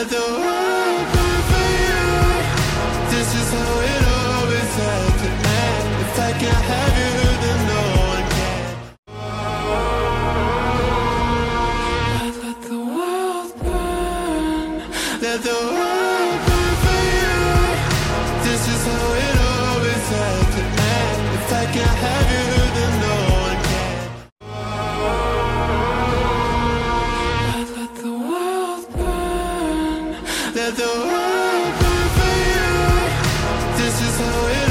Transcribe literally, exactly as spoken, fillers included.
Let the world burn for you. This is how it always had to end. If I can't have you, then no one can. I'd let the world burn. Let the world burn for you. This is how it always had to end. If I can't have you, then no one can. I'd let the world burn. Let the world burn for you. This is how it